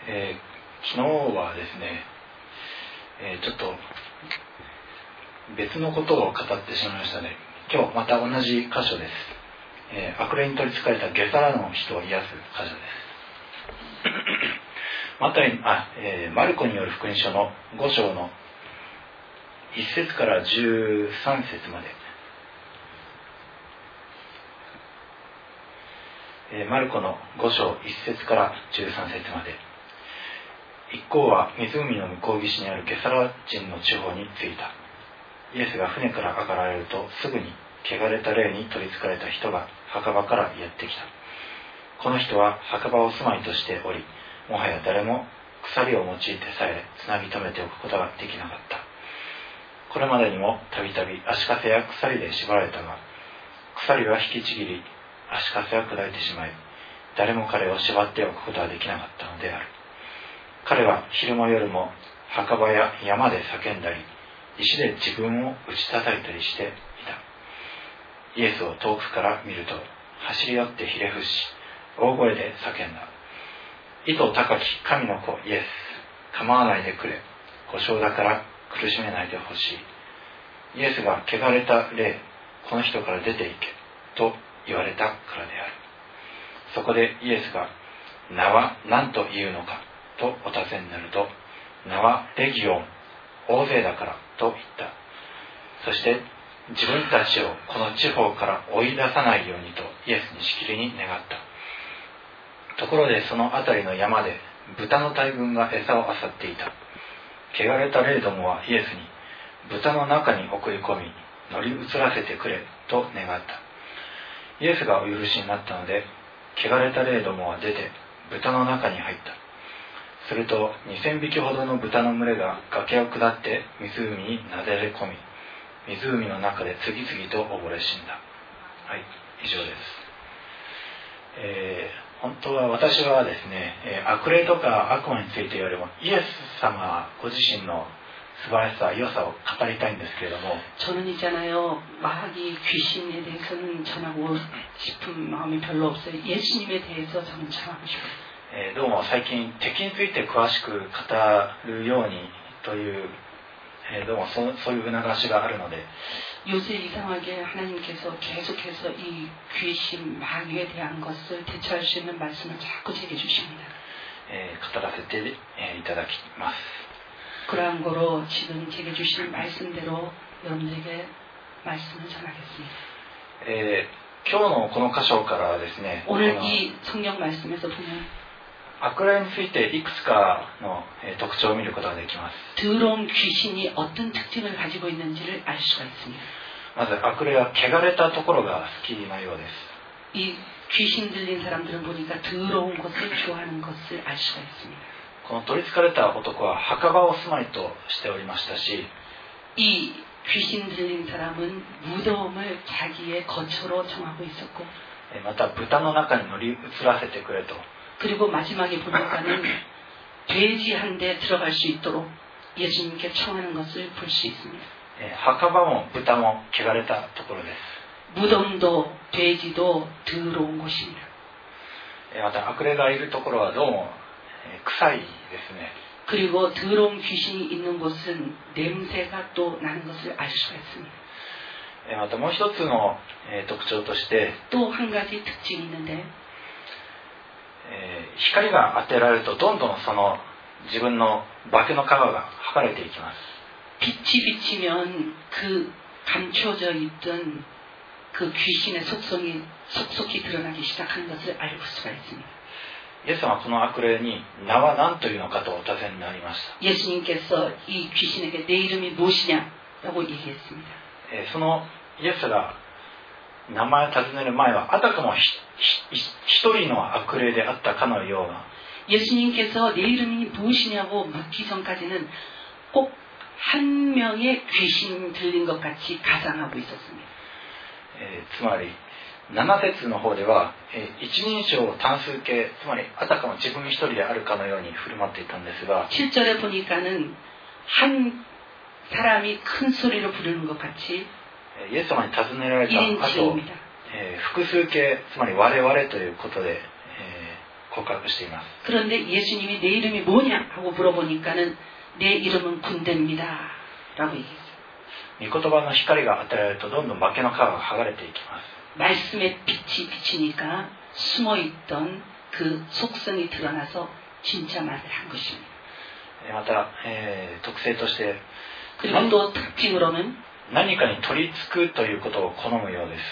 昨日はですね、ちょっと別のことを語ってしまいましたね。今日また同じ箇所です。悪霊に取り憑かれたゲサラの人を癒す箇所です。マルコによる福音書の5章の1節から13節まで、マルコの5章1節から13節まで。一行は湖の向こう岸にあるゲサラ人の地方に着いた。イエスが船から上がられると、すぐに汚れた霊に取り憑かれた人が墓場からやってきた。この人は墓場を住まいとしており、もはや誰も鎖を用いてさえつなぎ止めておくことができなかった。これまでにもたびたび足かせや鎖で縛られたが、鎖は引きちぎり、足かせは砕いてしまい、誰も彼を縛っておくことはできなかったのである。彼は昼も夜も墓場や山で叫んだり、石で自分を打ち叩いたりしていた。イエスを遠くから見ると、走り寄ってひれ伏し、大声で叫んだ。意図高き神の子イエス、構わないでくれ。故障だから苦しめないでほしい。イエスが汚れた霊、この人から出て行けと言われたからである。そこでイエスが、名は何と言うのかとお尋ねになると、名はレギオン、大勢だからと言った。そして自分たちをこの地方から追い出さないようにとイエスにしきりに願った。ところでその辺りの山で豚の大群が餌を漁っていた。汚れた霊どもはイエスに、豚の中に送り込み乗り移らせてくれと願った。イエスがお許しになったので、汚れた霊どもは出て豚の中に入った。すると2000匹ほどの豚の群れが崖を下って湖になだれ込み、湖の中で次々と溺れ死んだ。はい、以上です。本当は私はですね、悪霊とか悪魔についてよりもイエス様ご自身の素晴らしさ、良さを語りたいんですけれども、 저는있잖아요마귀귀신에대해서는전하고싶어요。 どうも最近敵について詳しく語るようにという、どうもそういう促しがあるので、 요새이상하게하나님께서계속해서이귀신마귀에대한것을대처할수있는말씀을자꾸제게주십니다。 語らせていただきます。 그러한거로지금제게주신말씀대로여러분들에게말씀을전하겠습니다。 今日のこの箇所からですね、 오늘이성경말씀에서보면 悪霊についていくつかの特徴を見ることができます。 더러운 귀신이 어떤 특징을 가지고 있는지를 알 수가 있습니다. まず悪霊は汚れたところが好きなようです。 이 귀신 들린 사람들은 보니까 더러운 것을 좋아하는 것을 알 수가 있습니다. この取り憑かれた男は墓場を住まいとしておりましたし、 이 귀신 들린 사람은 무덤을 자기의 거처로 정하고 있었고, また豚の中に乗り移らせてくれと、 그리고 마지막에 보니까는 돼지 한 대 들어갈 수 있도록 예수님께 청하는 것을 볼 수 있습니다. 墓場も豚も汚れたところです。 무덤도 돼지도 더러운 곳입니다. また悪霊がいるところはどうも臭いですね。 그리고 더러운 귀신이 있는 곳은 냄새가 또 나는 것을 알 수가 있습니다. またもう一つの特徴として、 또 한 가지 특징이 있는데, 光が当てられるとどんどんその自分の化けの皮が剥かれていきます。 빛이 비치면 그 감춰져 있던 그 귀신의 속성이 속속히 드러나기 시작한 것을 알 수가 있습니다. イエス様はこの悪霊に名は何というのかとお尋ねになりました。 예수님께서 이 귀신에게 내 이름이 무엇이냐라고 얘기했습니다. そのイエスが名前を尋ねる前はあたかも一人の悪霊であったかのような、 예수님께서 내 이름이 무엇이냐고 묻기 전까지는 꼭 한 명의 귀신 들린 것 같이 가상하고 있었습니다. つまり7節の方では一人称単数形、つまりあたかも自分一人であるかのように振る舞っていたんですが、 7절에 보니까는 한 사람이 큰 소리로 부르는 것 같이 イエス様に尋ねられた後、複数形、つまり我々ということで告白しています。 그런데 예수님이 내 이름이 뭐냐 하고 물어보니까는 내 이름은 군대입니다 라고 얘기했어요. 御言葉の光が与えられるとどんどん化けの皮が剥がれていきます。 말씀의 빛이 비치니까 숨어있던 그 속성이 드러나서 진짜 말을 한 것입니다. また、特性として 그리고 또 특징으로는 何かに取り付くということを好むようです。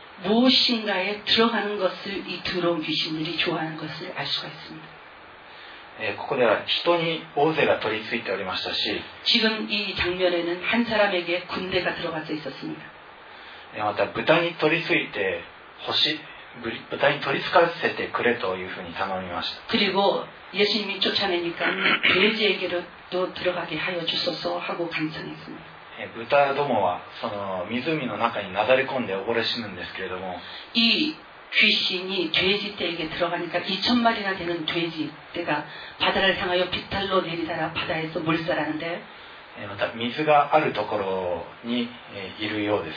무엇인가에 들어가는 것을 이 더러운 귀신들이 좋아하는 것을 알 수가 있습니다. ここでは人に大勢が取り付いておりましたし、 지금 이 장면에는 한 사람에게 군대가 들어가져 있었습니다. また豚に取り付いて豚に取り付かせてくれというふうに頼みました。 그리고 예수님이 쫓아내니까 돼지에게도 들어가게 하여 주소서 하고 간청했습니다. 豚どもはその湖の中になだれ込んで溺れ死ぬんですけれども、 이 귀신이 돼지떼에게 들어가니까 2,000마리나 되는 돼지떼가 바다를 향하여 비탈로 내리다가 바다에서 몰살하는데, また水があるところにいるようです。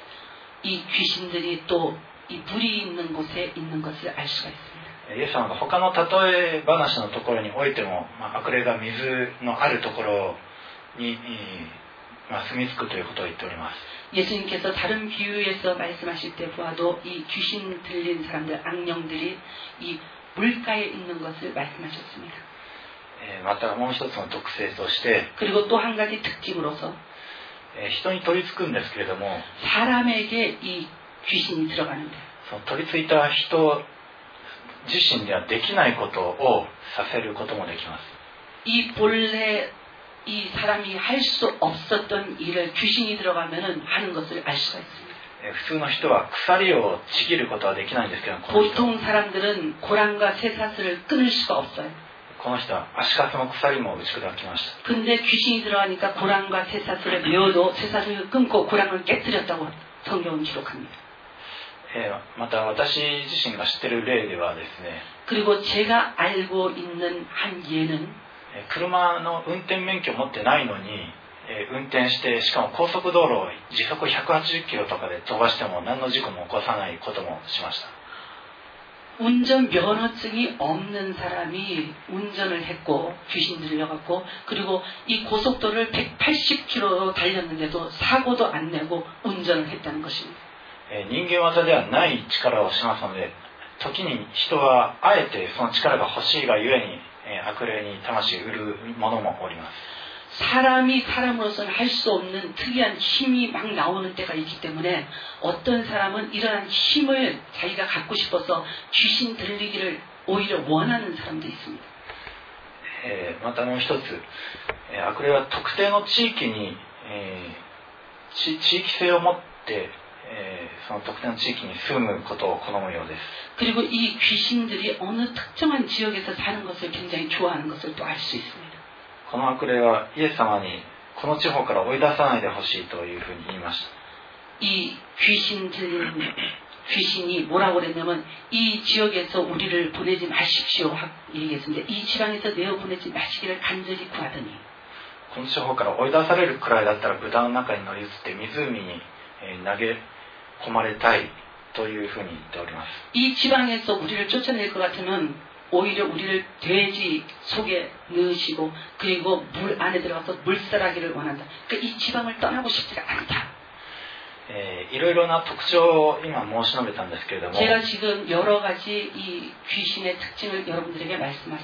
이 귀신들이 또 이 물이 있는 곳에 있는 것을 알 수가 있습니다. イエス様が他の例え話のところにおいても、悪霊が水のあるところに、住み着くということを言っております。 예수님께서 다른 비유에서 말씀하실 때 보아도 이 귀신 들린 사람들, 악령들이 이 물가에 있는 것을 말씀하셨습니다. またもう一つの特性として、 그리고 또 한 가지 특징으로서 人に取り付くんですけれども、 사람에게 이 귀신이 들어가는데, その取り付いた人自身ではできないことをさせることもできます。 이 본래 이 사람이 할 수 없었던 일을 귀신이 들어가면은 하는 것을 알 수가 있습니다. 普通の人は鎖をちぎることはできないんですけど、この人 보통 사람들은 고랑과 쇠사슬을 끊을 수가 없어요. この人は足かせの鎖も打ち砕きました。 근데 귀신이 들어가니까 고랑과 쇠사슬을 메어도 쇠사슬을 끊고 고랑을 깨뜨렸다고 성경은 기록합니다. また私自身が知っている例ではですね、 그리고 제가 알고 있는 한 예는 車の運転免許を持ってないのに、運転して、しかも高速道路を時速180キロとかで飛ばしても何の事故も起こさないこともしました。 운전 면허증이 없는 사람이 운전을 했고 귀신 들려갖고, 그리고 이 고속도로를 180km로 달렸는데도 사고도 안 내고 운전을 했다는 것입니다. 人間技ではない力をしますので、時に人はあえてその力が欲しいがゆえに、悪霊に魂を売る者もおります。 사람이 사람으로서는 할 수 없는 특이한 힘이 막 나오는 때가 있기 때문에 어떤 사람은 이러한 힘을 자기가 갖고 싶어서 귀신 들리기를 오히려 원하는 사람도 있습니다. またもう一つ、悪霊は特定の地域に、地域性を持って、その特定の地域に住むことを好むようです。 그리고 이 귀신들이 어느 특정한 지역에서 사는 것을 굉장히 좋아하는 것을 또 알 수 있습니다. この悪霊はイエス様にこの地方から追い出さないでほしいというふうに言いました。 이 귀신 들린 귀신이 뭐라고 그랬냐면 이 지역에서 우리를 보내지 마십시오 하고 얘기했습니다. 이 지방에서 내어 보내지 마시기를 간절히 구하더니 この地方から追い出されるくらいだったら豚の中に乗り移って湖に投げ込まれたいというふうに言っております。 이 지방에서 우리를 쫓아낼 것 같으면 오히려 우리를 돼지 속에 넣으시고 그리고 물 안에 들어가서 물살하기를 원한다. 그러니까 이 지방을 떠나고 싶지가 않다. いろいろな特徴を今申し述べたんですけれども、 제가 지금 여러 가지 이 귀신의 특징을 여러분들에게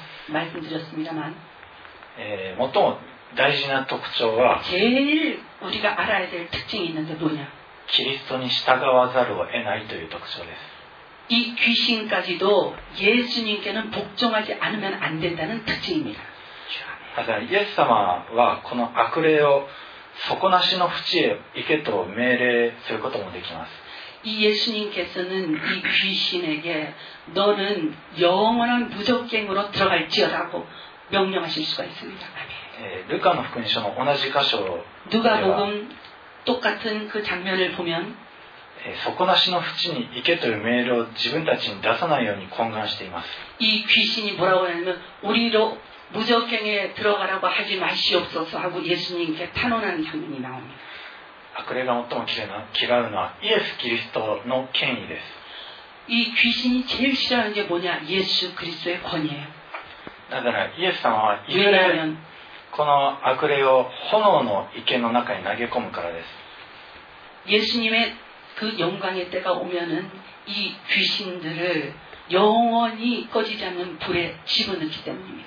말씀드렸습니다만 最も大事な特徴は 제일 우리가 알아야 될 특징이 있는데 뭐냐? キリストに従わざるを得ないという特徴です。 이 귀신까지도 예수님께는 복종하지 않으면 안 된다는 특징입니다. だからイエス様はこの悪霊を底なしの淵へ行けと命令することもできます。 이 예수님께서는 이 귀신에게 너는 영원한 무적갱으로 들어갈지어라고 명령하실 수가 있습니다. 아멘. ルカの福音書の同じ箇所では 누가복음 똑같은 그 장면을 보면 底なしの淵に行けという命令を自分たちに出さないように懇願しています。 이 귀신이 뭐라고 하냐면 우리로 무적갱에 들어가라고 하지 마시옵소서 하고 예수님께 탄원하는 장면이 나옵니다. 悪霊が最も嫌うのはイエス・キリストの権威です。 이 귀신이 제일 싫어하는 게 뭐냐? 예수 그리스도의 권위예요. だからイエス様はいずれ 왜냐하면 この悪霊を炎の池の中に投げ込むからです。 예수님의 그 영광의 때가 오면은 이 귀신들을 영원히 꺼지지 않는 불에 집어넣기 때문입니다.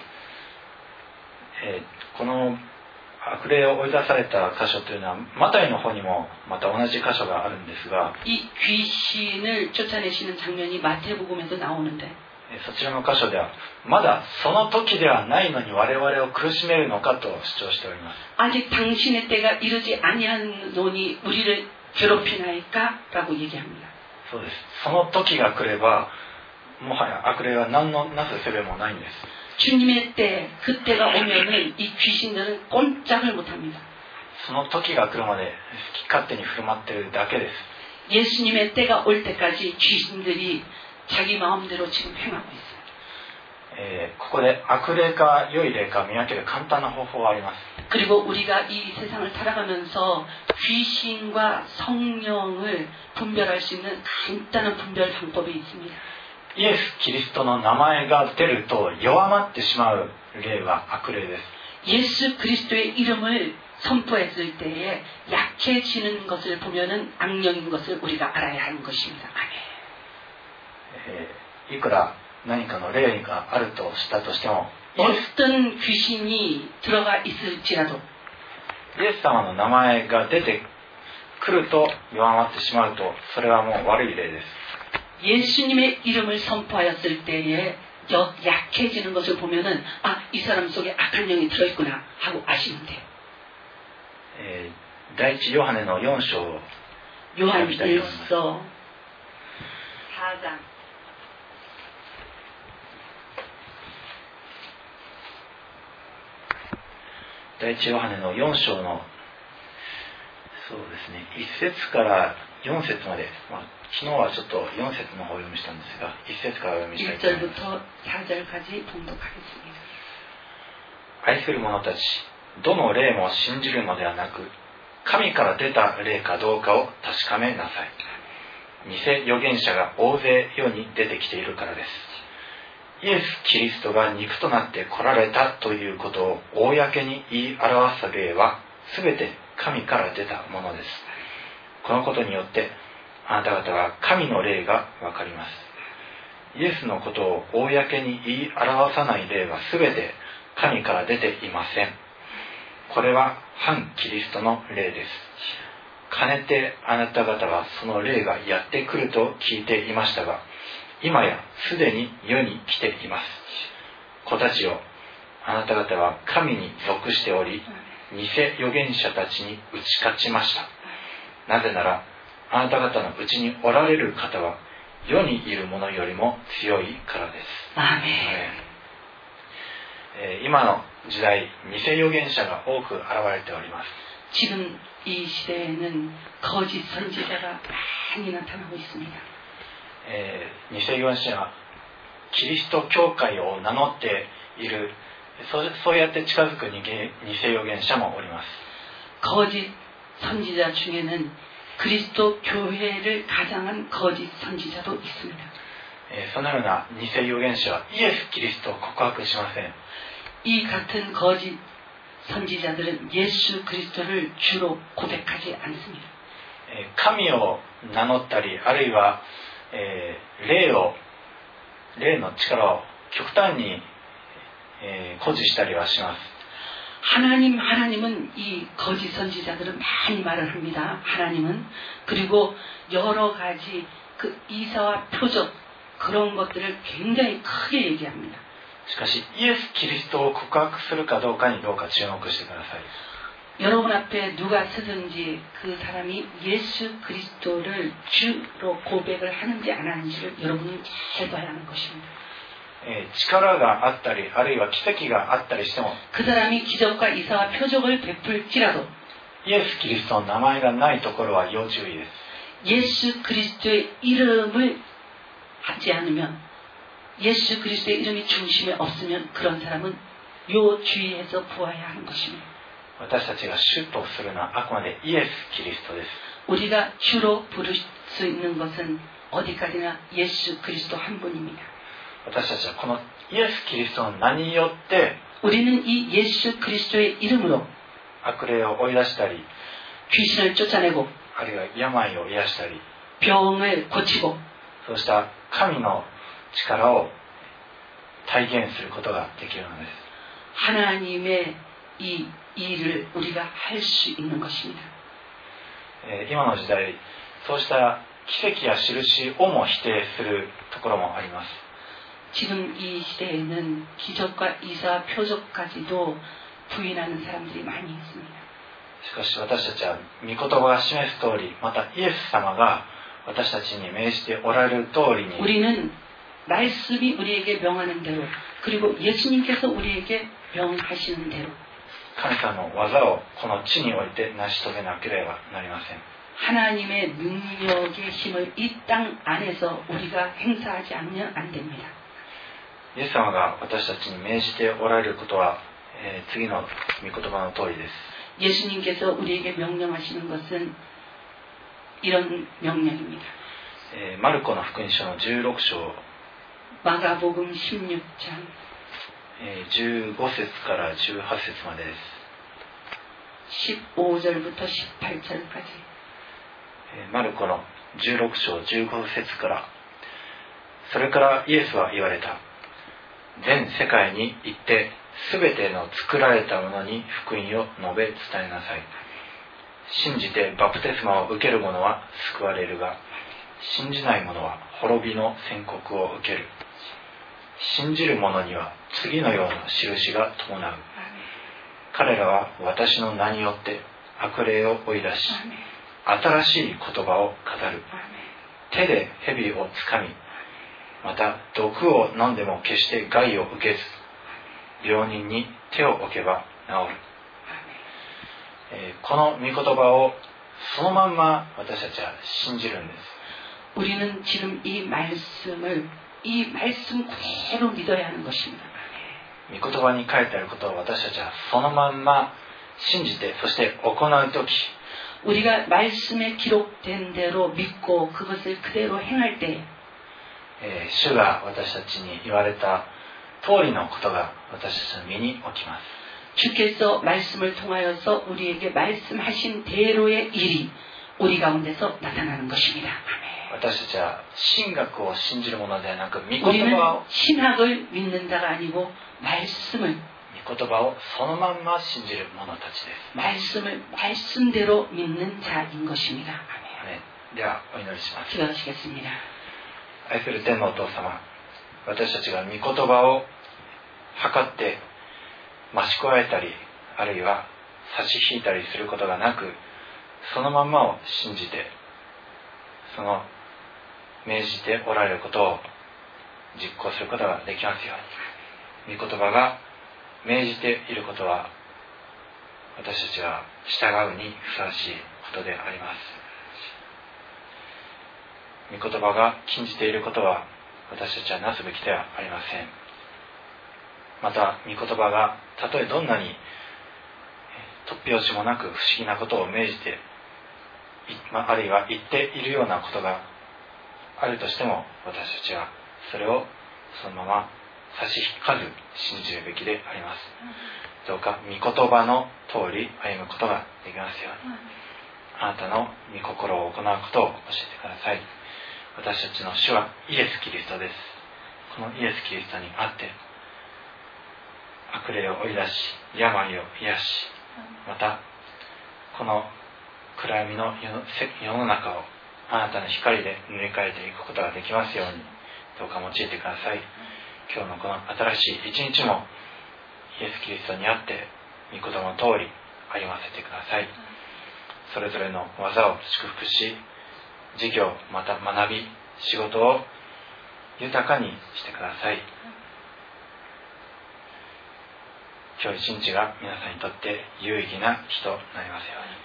この悪霊を追い出された箇所というのはマタイの方にもまた同じ箇所があるんですが、 이 귀신을 쫓아내시는 장면이 마태복음에도 나오는데 そちらの箇所ではまだその時ではないのに我々を苦しめるのかと主張しております。 아직 당신의 때가 이르지 아니한 노니 우리를 괴롭히나이까? 라고 얘기합니다. そうです。その時が来ればもはや悪霊は何のなすすべもないんです。 주님의 때, 그때가 오면은 이 귀신들은 꼼짝을 못합니다. その時が来るまで好き勝手に振る舞っているだけです。 예수님의 때가 올 때까지 귀신들이 자기 마음대로 지금 행하고 있어요. ここで悪霊か良い霊か見分ける簡単な方法があります。 그리고 우리가 이 세상을 살아가면서 귀신과 성령을 분별할 수 있는 간단한 분별 방법이 있습니다. イエス・キリストの名前が出ると弱まってしまう霊は悪霊です。 예수 그리스도의 이름을 선포했을 때에 약해지는 것을 보면은 악령인 것을 우리가 알아야 하는 것입니다. 아멘. いくら何かの霊があるとしたとしても 어떤 귀신이 들어가 있을지라도 イエス様の名前が出てくると弱まってしまうとそれはもう悪い霊です。 예수님의 이름을 선포하였을 때에 약해지는 것을 보면은 이 사람 속에 악한 영이 들어있구나 하고 아시면 돼요. 第一ヨハネの4章を 요한 1서 4장 第一ヨハネの4章のそうですね1節から4節まで、昨日はちょっと4節の方を読みしたんですが1節からお読みしたいと思います。 1절부터 4절까지 봉독하겠습니다. 愛する者たち、どの霊も信じるのではなく神から出た霊かどうかを確かめなさい。偽預言者が大勢世に出てきているからです。イエス・キリストが肉となって来られたということを公に言い表す霊はすべて神から出たものです。このことによってあなた方は神の霊がわかります。イエスのことを公に言い表さない霊はすべて神から出ていません。これは反キリストの霊です。かねてあなた方はその霊がやってくると聞いていましたが、今やすでに世に来ています。子たちよ、あなた方は神に属しており、偽預言者たちに打ち勝ちました。なぜならあなた方のうちにおられる方は世にいる者よりも強いからです。 アーメン。 今の時代、偽預言者が多く現れております。 지금 이 시대에는 거짓 선지자가 많이 나타나고 있습니다. 偽預言者はキリスト教会を名乗っている、そうやって近づく偽預言者もおります。 거짓 선지자 중에는 그리스도 교회를 가장한 거짓 선지자도 있습니다. そのような偽預言者はイエス・キリストを告白しません。 이 같은 거짓 선지자들은 예수 그리스도를 주로 고백하지 않습니다. 神を名乗ったり、あるいは、霊の力を極端に、誇示したりはします。 하나님은 이 거짓 선지자들은 많이 말을 합니다. 하나님은. 그리고 여러 가지 그 이사와 표적 그런 것들을 굉장히 크게 얘기합니다. しかしイエス・キリストを告白するかどうかにどうか注目してください。 여러분 앞에 누가 서든지 그 사람이 예수 그리스도를 주로 고백을 하는지 안 하는지를 여러분은 잘 봐야 하는 것입니다. 力があったり、あるいは奇跡があったりしても、 그 사람이 기적과 이사와 표적을 베풀지라도 イエス・キリストの名前がないところは要注意です。 예수 그리스도의 이름을 하지 않으면, 예수 그리스도의 이름이 중심에 없으면 그런 사람은 요 주의해서 보아야 하는 것입니다. 私たちが主とするのはあくまでイエス・キリストです。 우리가 주로 부를 수 있는 것은 어디까지나 예수 그리스도 한 분입니다. 私たちはこのイエス・キリストの名によって 우리는 이 예수 그리스도의 이름으로 悪霊を追い出したり 귀신을 쫓아내고 あるいは病を癒したり 병을 고치고 そうした神の力を体現することができるのです。 하나님의 이 일을 우리가 할 수 있는 것입니다. 今の時代そうした奇跡や印をも否定するところもあります。 지금 이 시대에는 기적과 이사 표적까지도 부인하는 사람들이 많이 있습니다. しかし私たちは御言葉が示す通り、またイエス様が私たちに命じておられる通りに 우리는 말씀이 우리에게 명하는 대로 그리고 예수님께서 우리에게 명하시는 대로 神様の技をこの地において成し遂げなければなりません。 하나님의 능력의 힘을 이 땅 안에서 우리가 행사하지 않으면 안 됩니다. イエス様が私たちに命じておられることは、次の御言葉の通りです。 예수님께서 우리에게 명령하시는 것은 이런 명령입니다. マルコの福音書の16章 마가복음 16장 15節から18節までです。 15절부터 18절까지 マルコの16章15節から、それからイエスは言われた。全世界に行ってすべての作られたものに福音を述べ伝えなさい。信じてバプテスマを受ける者は救われるが、信じない者は滅びの宣告を受ける。信じる者には次のような印が伴う。彼らは私の名によって悪霊を追い出し、新しい言葉を語る。手で蛇をつかみ、また毒を飲んでも決して害を受けず、病人に手を置けば治る。この御言葉をそのまんま私たちは信じるんです。 우리는 지금 이 말씀 그대로 믿어야 하는 것입니다. 御言葉に書いてあることを私たちはそのまんま信じて、そして行うとき、 우리가 말씀에 기록된 대로 믿고 그것을 그대로 행할 때 主が私たちに言われた通りのことが私たちの身に起きます。 주께서 말씀을 통하여서 우리에게 말씀하신 대로의 일이 우리 가운데서 나타나는 것입니다. 私たちは神学を信じるものではなく、御言 우리는 葉を 신학을 믿는 자가 아니고 말씀을 御言葉をそのまんま信じる者たちです。 말씀을 말씀대로 믿는 자인 것입니다. ではお祈りします。 기도하시겠습니다. 愛する天のお父様、私たちが御言葉を測って増し加えたり、あるいは差し引いたりすることがなく、そのまんまを信じて、その命じておられることを実行することができますように。御言葉が命じていることは、私たちは従うにふさわしいことであります。御言葉が禁じていることは、私たちはなすべきではありません。また、御言葉がたとえどんなに突拍子もなく不思議なことを命じて、あるいは言っているようなことがあるとしても、私たちはそれをそのまま差し引かず信じるべきであります。どうか御言葉の通り歩むことができますように、あなたの御心を行うことを教えてください。私たちの主はイエス・キリストです。このイエス・キリストにあって悪霊を追い出し、病を癒し、またこの暗闇の世の中をあなたの光で塗り替えていくことができますように、どうか用いてください。今日のこの新しい一日もイエス・キリストにあって御言葉の通り歩ませてください。それぞれの技を祝福し、事業、また学び、仕事を豊かにしてください。今日一日が皆さんにとって有意義な日となりますように。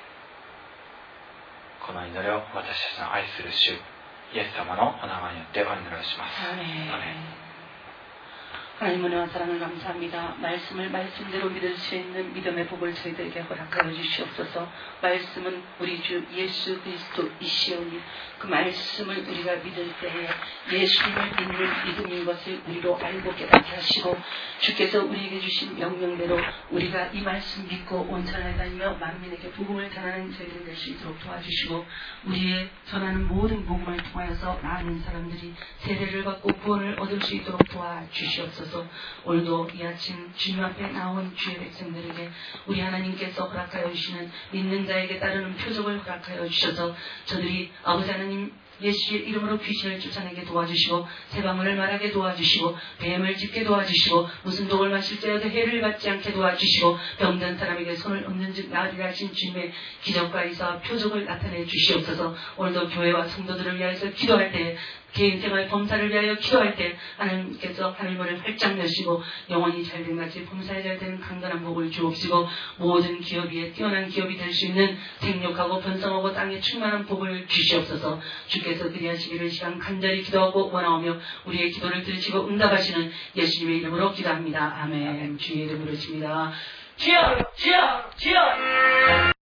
この祈りを私たちの愛する主イエス様のお名前によってお祈りをします。アーメン。 하나님 은혜와 사랑을 감사합니다. 말씀을 말씀대로 믿을 수 있는 믿음의 복을 저희들에게 허락하여 주시옵소서. 말씀은 우리 주 예수 그리스도이시오니 그 말씀을 우리가 믿을 때에 예수님을 믿는 믿음인 것을 우리로 알고 깨닫게 하시고 주께서 우리에게 주신 명령대로 우리가 이 말씀 믿고 온 세상에 다니며 만민에게 복음을 전하는 저희들 될 수 있도록 도와주시고 우리의 전하는 모든 복음을 통하여서 많은 사람들이 세례를 받고 구원을 얻을 수 있도록 도와주시옵소서. 오늘도 이 아침 주님 앞에 나온 주의 백성들에게 우리 하나님께서 허락하여 주시는 믿는 자에게 따르는 표적을 허락하여 주셔서 저들이 아버지 하나님 예수의 이름으로 귀신을 쫓아내게 도와주시고 세방문을 말하게 도와주시고 뱀을 짚게 도와주시고 무슨 독을 마실지라도 해를 받지 않게 도와주시고 병든 사람에게 손을 얹는 즉 나으리라 하신 주님의 기적과 이사와 표적을 나타내 주시옵소서. 오늘도 교회와 성도들을 위하여서 기도할 때 개인 생활 범사를 위하여 기도할 때 하나님께서 하늘문을 활짝 여시고 영원히 잘된 같이 범사에 잘되는 강건한 복을 주옵시고 모든 기업 위에 뛰어난 기업이 될 수 있는 생육하고 번성하고 땅에 충만한 복을 주시옵소서. 주께서 그리하시기를 시간 간절히 기도하고 원하오며 우리의 기도를 들으시고 응답하시는 예수님의 이름으로 기도합니다. 아멘. 주의 이름으로 칩니다. 주여 주여